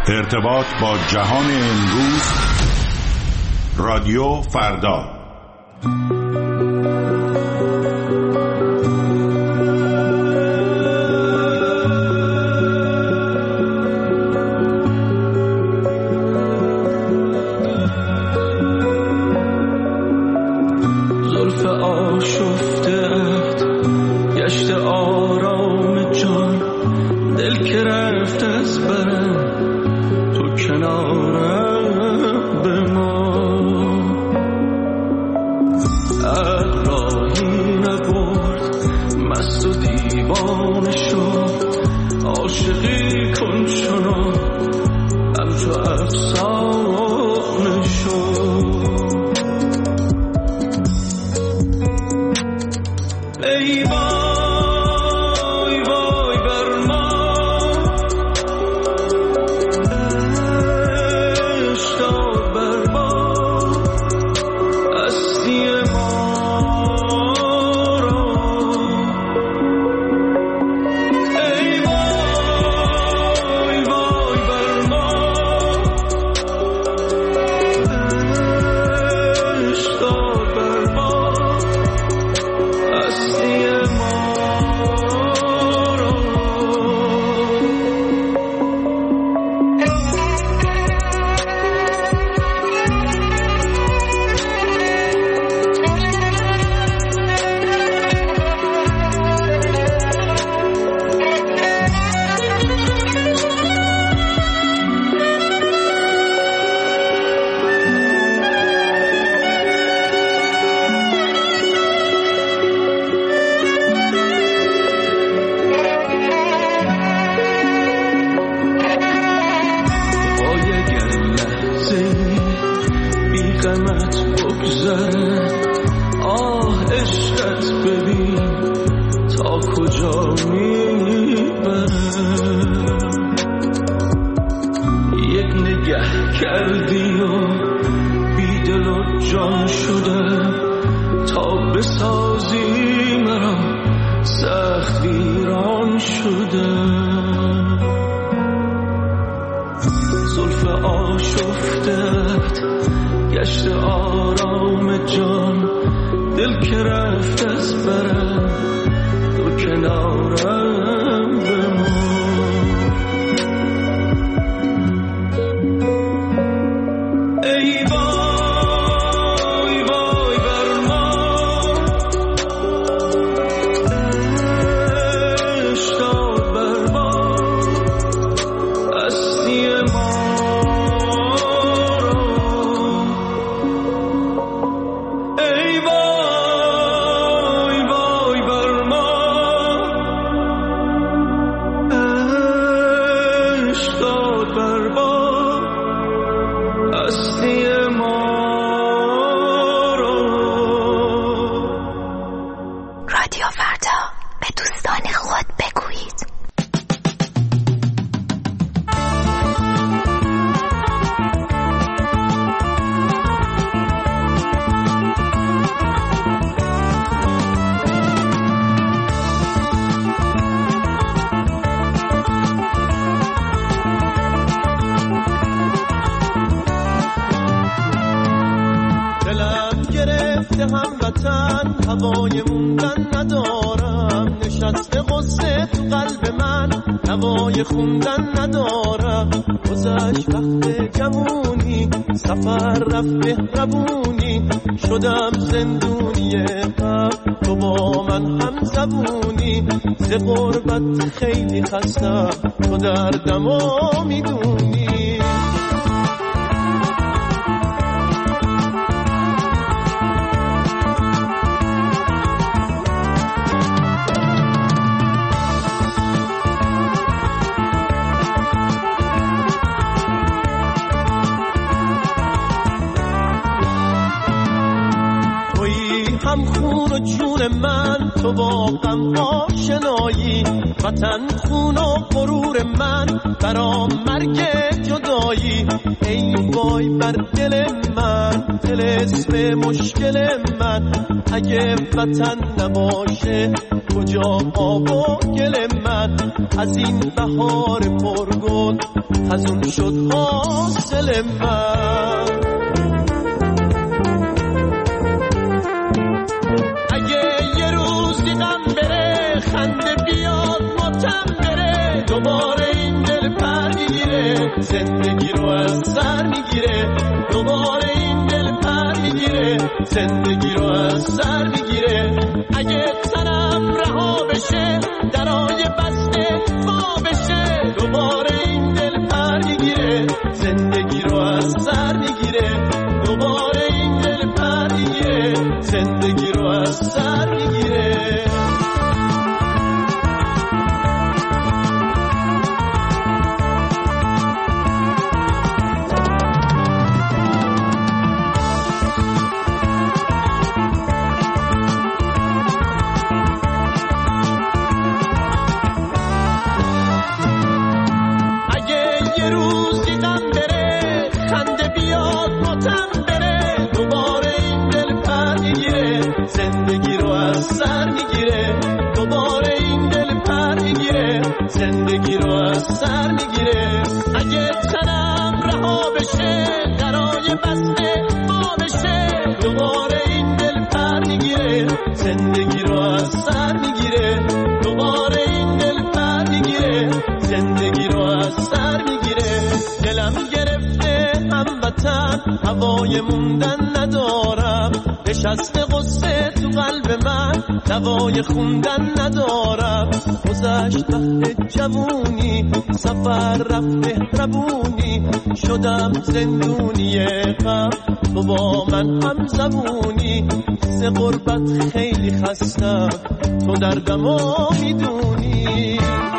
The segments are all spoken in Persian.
ارتباط با جهان امروز، رادیو فردا. زلف آشفته‌ات گشت آرام جان، دل که رفت از برم تو کنارم بمان. راهی نبرد مست و دیوانه شد، عاشقی کن چنان همچو افسانه شد. ای وای وای بر ما، اشتاق بر ما، هستی ما را. ای وای وای بر ما، اشتاق بر ما، هستی ما را. غمت بگذره، عشقت ببین تا کجا میبره. یک نگه کردی و بی دل و جان شده، تا بسازی مرا سخت ویران شده. زلف آشفته‌ات گشت آرام جان، دل که رفت از برم تو کنارم بمان. ای وای وای بر ما، اشتاق بر ما، هستی ما. رادیو فردا، به دوستان خود بگویید. دلم گرفته هموطن، هوای موندن ندارم. نشسته غصه تو قلب من، هوای خوندن ندارم. گذشت وقت جوونی، سفر رفت مهربونی. شدم زندونی غم، تو با من هم زبونی. ز غربت خیلی خستم، تو دردمو میدونی. هم خون و جون من، تو با غم آشنایی. وطن خون و غرور من، برام مرگ جدایی. ای وای بر دل من، دل اسم مشکل من. اگه وطن نباشه کجا آب و گل من؟ از این بهار پرگل، از اون شد حاصل من. اگه یه روزی غم بره خنده بیاد ماتم بره، دوباره این دل پر میگیره زندگی رو از سر میگیره، دوباره این دل پر میگیره زندگی رو از سر میگیره. اگه تنم رها بشه درای بسته وا بشه، دوباره این دل پر میگیره زندگی رو از سر میگیره، دوباره این دل پر میگیره زندگی رو از سر میگیره. زندگی رو از سر میگیره، دوباره این دل پر میگیره زندگی رو از سر میگیره. اگه تنم رها بشه درای بسته وا بشه، دوباره این دل پر میگیره زندگی رو از سر میگیره، دوباره این دل پر میگیره زندگی رو از سر میگیره. دلم گرفته هموطن هوای موندن ندارم، نشسته قصه تو قلب من دوای خوندن ندارم. گذشت وقت جوونی سفر رفت مهربونی، شدم زندونی غم تو با من هم زبونی. ز غربت خیلی خستم تو دردمو میدونی.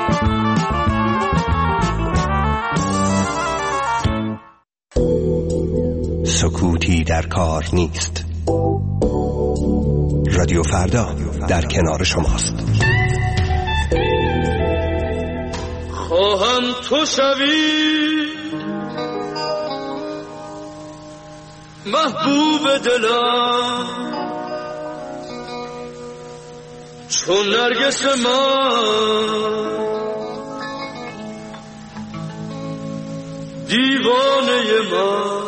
سکوتی در کار نیست. رادیو فردا در کنار شماست. خواهم تو شوی محبوب دلم، چون نرگس من دیوانه من.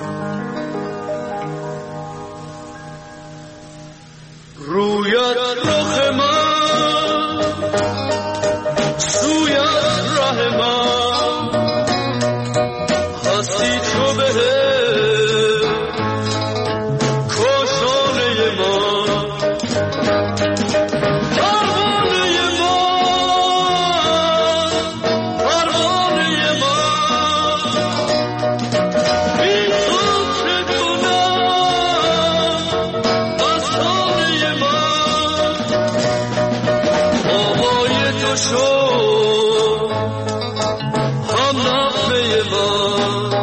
رویت رخ من سویت راه من، هستی تو به کاشانه من. پروانه من پروانه من، بی تو چه کنم بستانه من. آوای تو شد هم نغمه من،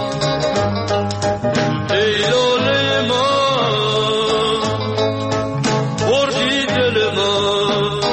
ای لاله من بردی دل من.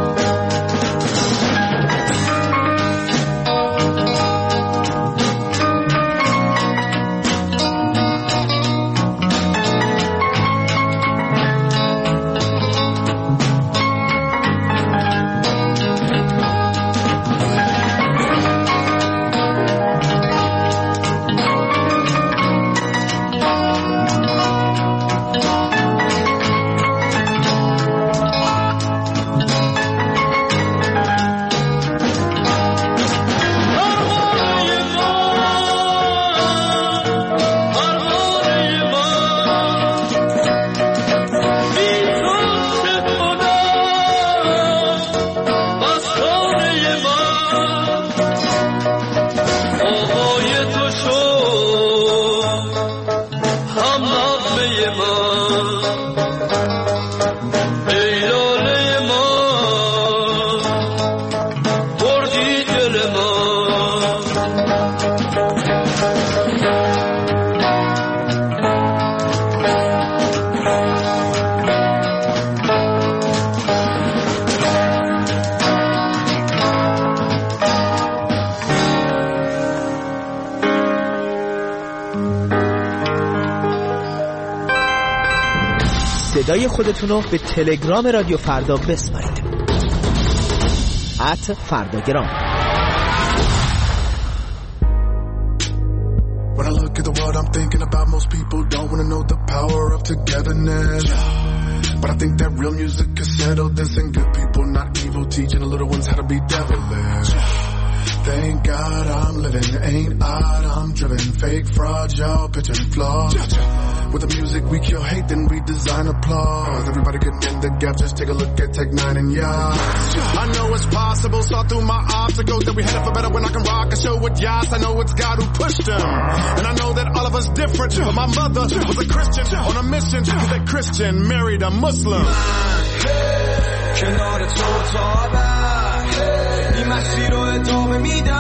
صدای خودتون رو به تلگرام رادیو فردا بسپارید. @فرداگرام. at the world, I'm thinking about most people don't wanna know the power of togetherness. But I think that real music can settle this, and good people, not evil, teaching the little ones how to be devilish. Thank God I'm living, ain't odd, I'm driven. Fake fraud, y'all pitching flaws. With the music we kill hate, then we design applause. Everybody getting in the gap, just take a look at Tech 9 and y'all. I know it's possible, saw through my obstacles, that we headed for better when I can rock a show with Yas. I know it's God who pushed them, and I know that all of us different, but my mother was a Christian on a mission, cause that Christian married a Muslim. کنار تو تا این مسیر رو ادامه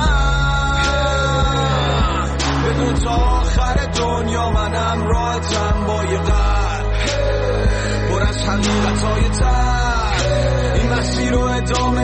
میدم بدون تا آخر دنیا منم راحتم با یه قلب پر از حقیقت‌های ته این مسیر رو ادامه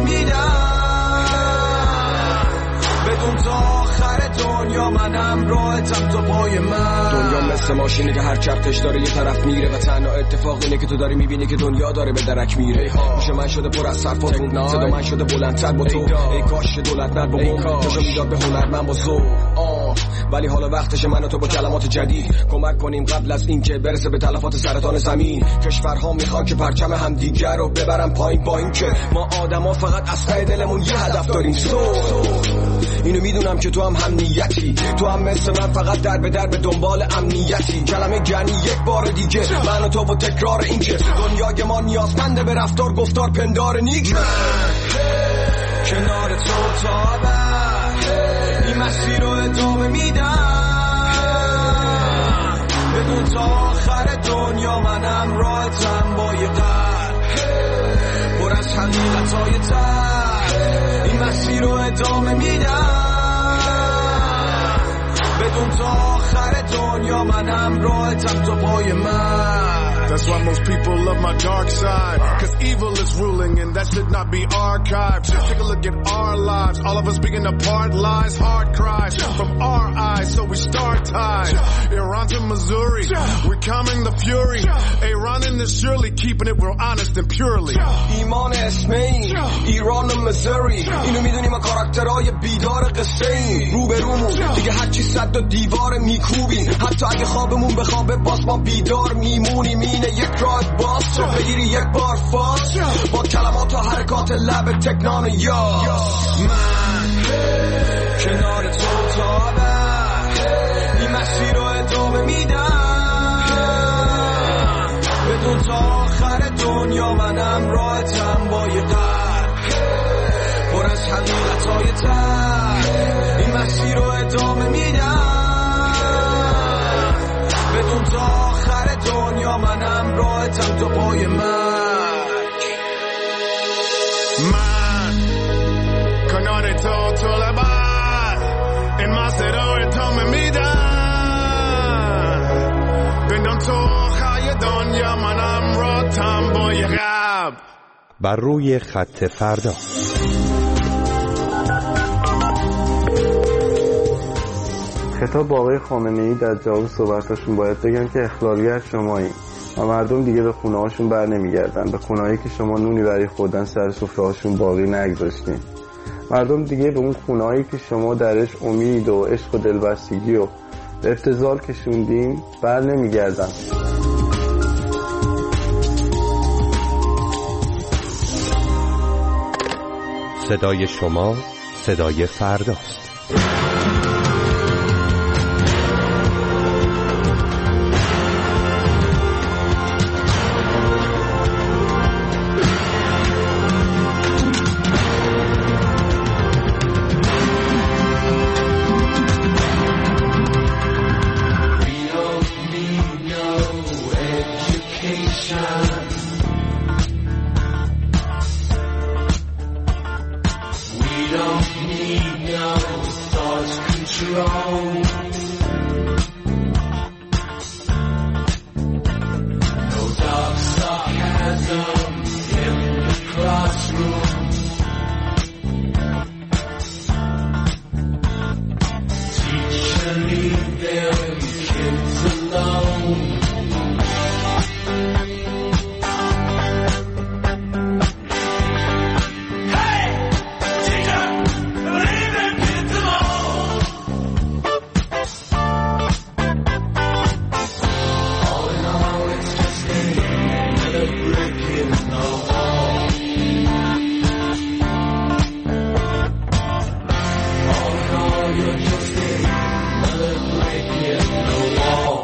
میدم بدون تا آخر دنیا منم راحتم تا پای من. دنیا مثل ماشینی که هر چرخش داره یه طرف میره و تنها اتفاق اینه که تو داری میبینی که دنیا داره به درک میره. میشه من شده پر از صرفاتون، صدا من شده بلندتر با تو. ای کاش دولت نر با بوم جاشو میداد به هنرمند با ذوق. ولی حالا وقتشه من و تو با کلمات جدید کمک کنیم قبل از این که برسه به تلفات سرطان زمین. کشورها میخوان که پرچم همدیگر رو ببرن پایین، با این که ما آدما فقط از ته دلمون یه هدف داریم. اینو میدونم که تو هم نیتی، تو هم مثل من فقط در به در به دنبال امنیتی. کلمه گنی یک بار دیگه من و تو با تکرار این که دنیای ما نیازمنده به رفتار گفتار پندار نیک. من کنار تو تا این مسیر رو ادامه میدم بدون تا آخر دنیا منم راحتم با یه قلب پر از حقیقت‌های ته این مسیر رو ادامه میدم بدون تا آخر دنیا منم راحتم تا پای من. That's why most people love my dark side, cause evil is ruling and that should not be archived. Just take a look at our lives, all of us being apart, lies, hard cries from our eyes, so we start ties. Iran to Missouri, we're calming the fury. Iran is surely keeping it real honest and purely. ایمان اسمین ایران و مزوری، اینو میدونیم ما کاراکترهای بیدار قصه این روبرومون دیگه هرچی صد و دیوار میکوبیم، حتی اگه خوابمون بخوابه باز ما بیدار میمونیم. اینه یک راه باز تو بگیری یک بار فاز با کلمات و حرکات لب تکنان یا من کنار تو تا این مسیر رو ادامه میدم بدون تا آخر دنیا منم راحتم با یه قلب پر از حقیقت‌های ته این مسیر رو ادامه میدم بدون تا آخر دنیا منم راحتم تا پای مرگ. من کنار تو طلبت این مسیر رو ادامه میدم بدون تا آخر دنیا منم راحتم با یه قلب. بر روی خط فردا خطاب با آقای خامنه‌ای در جواب صحبتاشون باید بگم که اخلاقیت شماییم و مردم دیگه به خونه هاشون بر نمیگردن، به خونهایی که شما نونی برای خوردن سر سفره هاشون باقی نگذاشتین. مردم دیگه به اون خونهایی که شما درش امید و عشق و دلبستگی و ابتذال کشوندین بر نمیگردن. صدای شما صدای فرداست. you're just another brick in the wall.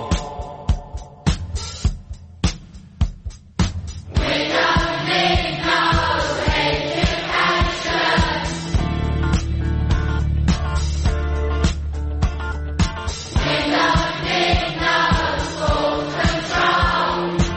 We don't need no raging action. We don't need no full control.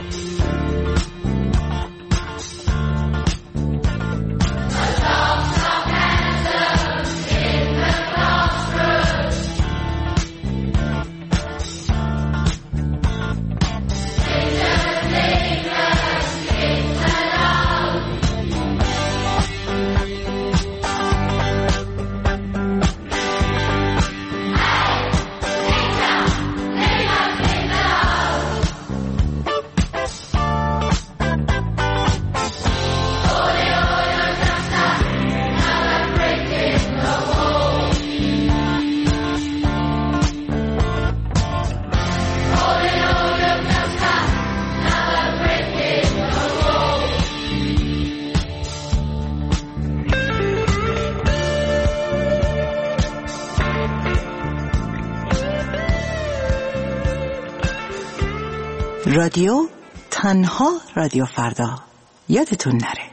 رادیو تنها رادیو فردا، یادتون نره.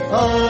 آه